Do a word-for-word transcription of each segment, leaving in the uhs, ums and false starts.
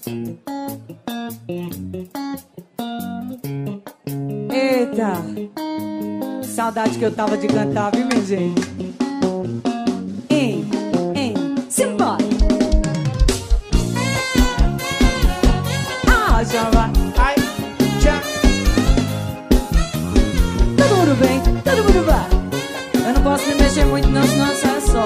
Eita, saudade que eu tava de cantar, viu, minha gente? Hein, hein, simbora! Ah, já vai! Ai, já! Todo mundo vem, todo mundo vai! Eu não posso me mexer muito não, senão sai só.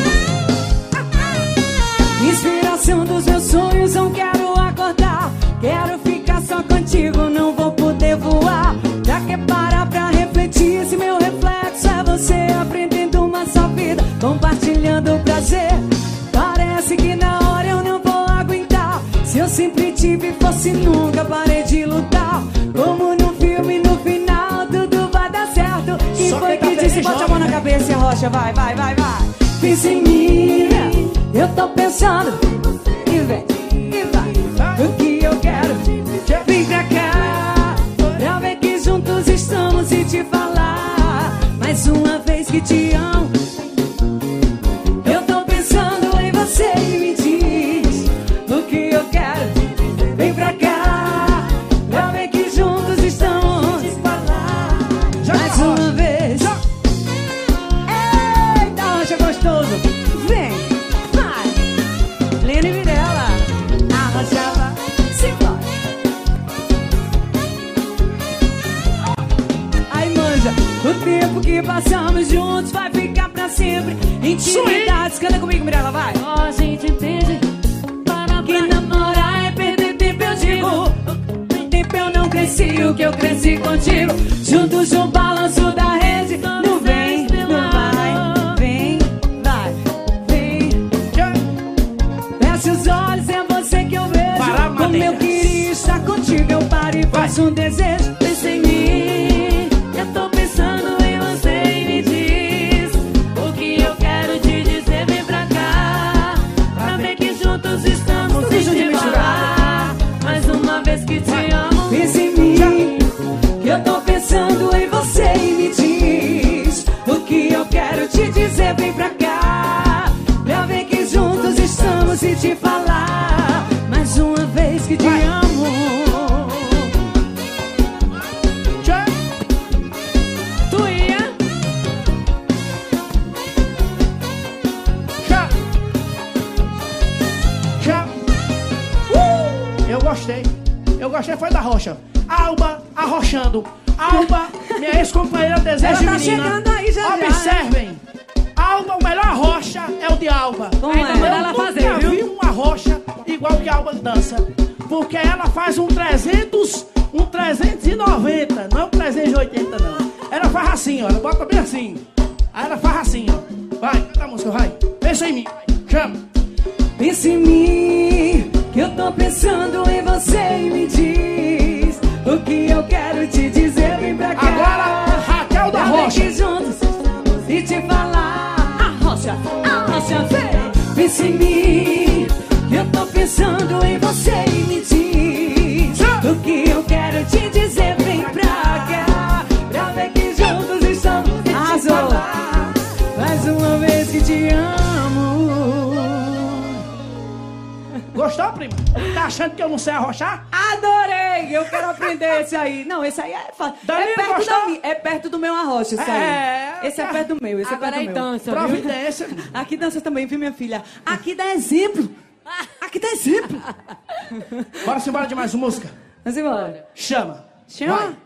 Inspiração dos meus sonhos, não quero acordar. Quero ficar só contigo, não vou poder voar. Já que parar pra refletir, se meu reflexo é você, aprendendo uma só vida, compartilhando o prazer. Parece que na hora eu não vou aguentar. Se eu sempre tive força e nunca parei de lutar. Como no filme, no final tudo vai dar certo. Quem Só foi quem que tá disse, bem bote a jovem, mão na né? cabeça e rocha, vai, vai, vai, vai. Pensa em mim, eu tô pensando. E vem, e vai, o que eu quero. Vem pra cá, pra ver que juntos estamos e te falar mais uma vez que te amo. Eu tô pensando em você e me diz o que eu quero. Vem pra cá, pra ver que juntos estamos e te falar mais uma vez. Eita, Rocha gostoso. Vem, vai, Lene Virela, arrojava, simbora. Aí manja, o tempo que passamos juntos vai ficar pra sempre. Intimidades, canta comigo, Mirella, vai. Ó, a gente entende. Para Que namorar é perder tempo, eu digo. Tempo eu não cresci, o que eu cresci contigo. Juntos no balanço da rede. Não vem, não vai, vem, vai, vem. Fecha os olhos, é você que eu vejo. Para, Como eu Madeira. queria estar contigo, eu paro e faço um desejo. pensa em mim, eu tô pensando em você e me diz o que eu quero te dizer. Vem pra cá, pra ver que juntos estamos Tudo e junto e te misturado. falar mais uma vez que te amo. Pensa em mim, que eu tô pensando em você e me diz o que eu quero te dizer. Vem pra cá, pra ver que juntos estamos e te falar mais uma vez que te amo. já! Tu ia? Já! Já! Uh! Eu gostei. Eu gostei foi da Rocha. Alba arrochando. Alba, minha ex-companheira Desejo Ela tá de Menina. chegando aí já, já, Observem. Alba, o melhor rocha é o de Alba. Como Ainda é? manda Eu ela nunca fazer, viu? vi uma rocha igual que a Alba dança. Porque ela faz um trezentos, um trezentos e noventa, não é um trezentos e oitenta não. Ela faz assim, ó, ela bota bem assim. Aí ela faz assim, ó. Vai, canta a música, vai. Pensa em mim, chama. Pensa em mim, que eu tô pensando em você e me diz o que eu quero te dizer. Vem pra cá. Agora, Raquel da pra ver Rocha. que juntos e te falar a rocha, a rocha, vem. Pensa em mim, que eu tô pensando em você e me diz o que eu quero te dizer. Vem pra cá, pra ver que juntos estamos e te falar mais uma vez que te amo. Gostou, prima? Tá achando que eu não sei arrochar? Adorei! Eu quero aprender esse aí. Não, esse aí é fácil. É Danilo, perto, gostou? da, mi- é perto do meu arrocha, isso É, aí. Esse é é. perto do meu, esse Agora é aí perto do meu. dança, viu? Providência. Aqui dança também, viu, minha filha? Aqui dá exemplo. Aqui dá exemplo. Bora se embora de mais uma música. Vamos embora. Chama. Chama. Vai.